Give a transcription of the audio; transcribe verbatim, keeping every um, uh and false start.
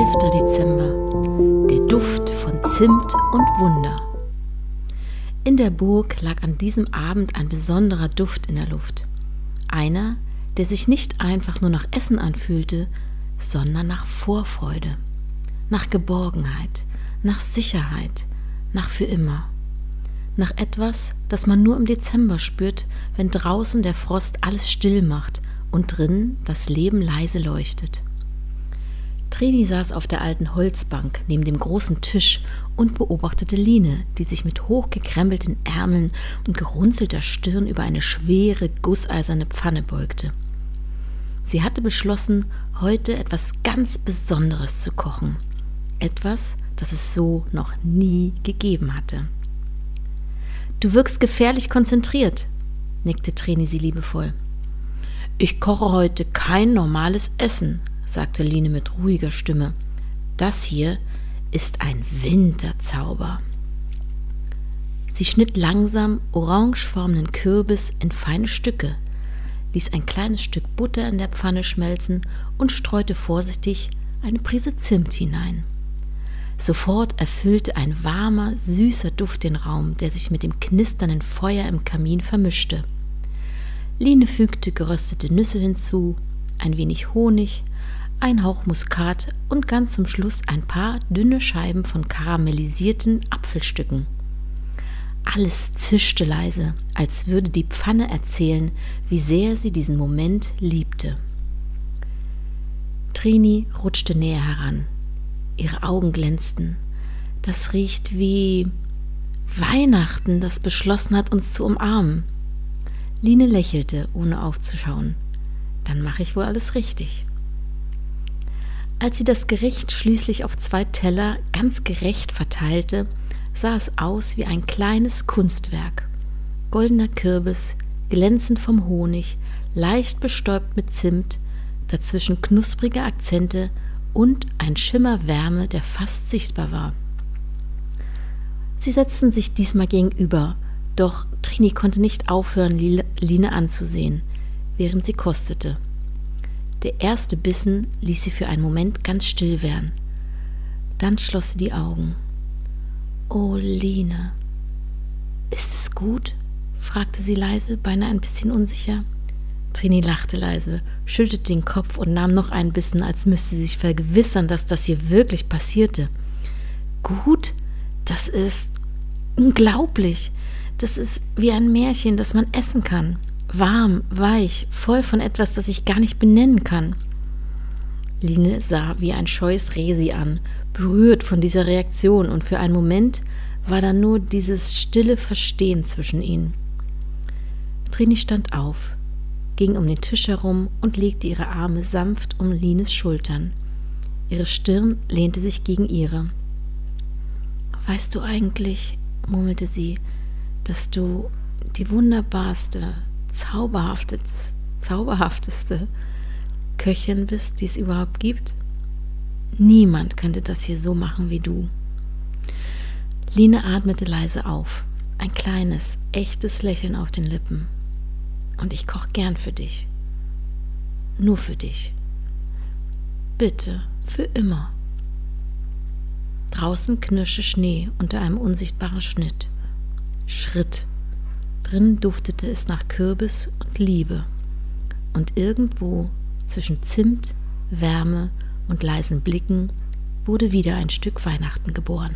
elfter Dezember. Der Duft von Zimt und Wunder. In der Burg lag an diesem Abend ein besonderer Duft in der Luft. Einer, der sich nicht einfach nur nach Essen anfühlte, sondern nach Vorfreude, nach Geborgenheit, nach Sicherheit, nach für immer. Nach etwas, das man nur im Dezember spürt, wenn draußen der Frost alles still macht und drin das Leben leise leuchtet. Trini saß auf der alten Holzbank neben dem großen Tisch und beobachtete Line, die sich mit hochgekrempelten Ärmeln und gerunzelter Stirn über eine schwere, gusseiserne Pfanne beugte. Sie hatte beschlossen, heute etwas ganz Besonderes zu kochen. Etwas, das es so noch nie gegeben hatte. »Du wirkst gefährlich konzentriert«, nickte Trini sie liebevoll. »Ich koche heute kein normales Essen«, sagte Line mit ruhiger Stimme. »Das hier ist ein Winterzauber.« Sie schnitt langsam orangefarbenen Kürbis in feine Stücke, ließ ein kleines Stück Butter in der Pfanne schmelzen und streute vorsichtig eine Prise Zimt hinein. Sofort erfüllte ein warmer, süßer Duft den Raum, der sich mit dem knisternden Feuer im Kamin vermischte. Line fügte geröstete Nüsse hinzu, ein wenig Honig, ein Hauch Muskat und ganz zum Schluss ein paar dünne Scheiben von karamellisierten Apfelstücken. Alles zischte leise, als würde die Pfanne erzählen, wie sehr sie diesen Moment liebte. Trini rutschte näher heran. Ihre Augen glänzten. Das riecht wie Weihnachten, das beschlossen hat, uns zu umarmen. Line lächelte, ohne aufzuschauen. Dann mache ich wohl alles richtig. Als sie das Gericht schließlich auf zwei Teller ganz gerecht verteilte, sah es aus wie ein kleines Kunstwerk. Goldener Kürbis, glänzend vom Honig, leicht bestäubt mit Zimt, dazwischen knusprige Akzente und ein Schimmer Wärme, der fast sichtbar war. Sie setzten sich diesmal gegenüber, doch Trini konnte nicht aufhören, Line anzusehen, während sie kostete. Der erste Bissen ließ sie für einen Moment ganz still werden. Dann schloss sie die Augen. »Oh, Line, ist es gut?« fragte sie leise, beinahe ein bisschen unsicher. Trini lachte leise, schüttelte den Kopf und nahm noch einen Bissen, als müsste sie sich vergewissern, dass das hier wirklich passierte. »Gut? Das ist unglaublich. Das ist wie ein Märchen, das man essen kann. Warm, weich, voll von etwas, das ich gar nicht benennen kann.« Line sah wie ein scheues Reh sie an, berührt von dieser Reaktion, und für einen Moment war da nur dieses stille Verstehen zwischen ihnen. Trini stand auf, ging um den Tisch herum und legte ihre Arme sanft um Lines Schultern. Ihre Stirn lehnte sich gegen ihre. »Weißt du eigentlich«, murmelte sie, »dass du die wunderbarste, zauberhafteste, zauberhafteste Köchin bist, die es überhaupt gibt? Niemand könnte das hier so machen wie du.« Line atmete leise auf, ein kleines, echtes Lächeln auf den Lippen. »Und ich koche gern für dich. Nur für dich. Bitte, für immer.« Draußen knirschte Schnee unter einem unsichtbaren Schnitt. Schritt. Drin duftete es nach Kürbis und Liebe. Und irgendwo zwischen Zimt, Wärme und leisen Blicken wurde wieder ein Stück Weihnachten geboren.